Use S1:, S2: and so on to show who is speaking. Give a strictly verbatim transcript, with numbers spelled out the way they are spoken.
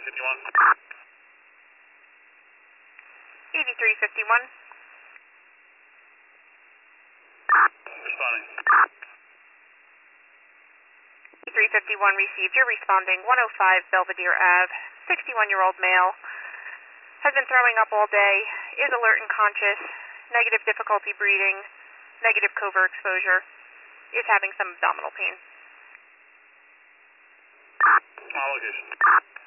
S1: fifty-one.
S2: eighty-three fifty-one.
S1: Responding.
S2: eighty-three fifty-one received. You're responding. one oh five Belvedere Ave. sixty-one-year-old male. Has been throwing up all day. Is alert and conscious. Negative difficulty breathing. Negative covert exposure. Is having some abdominal pain.
S1: On location.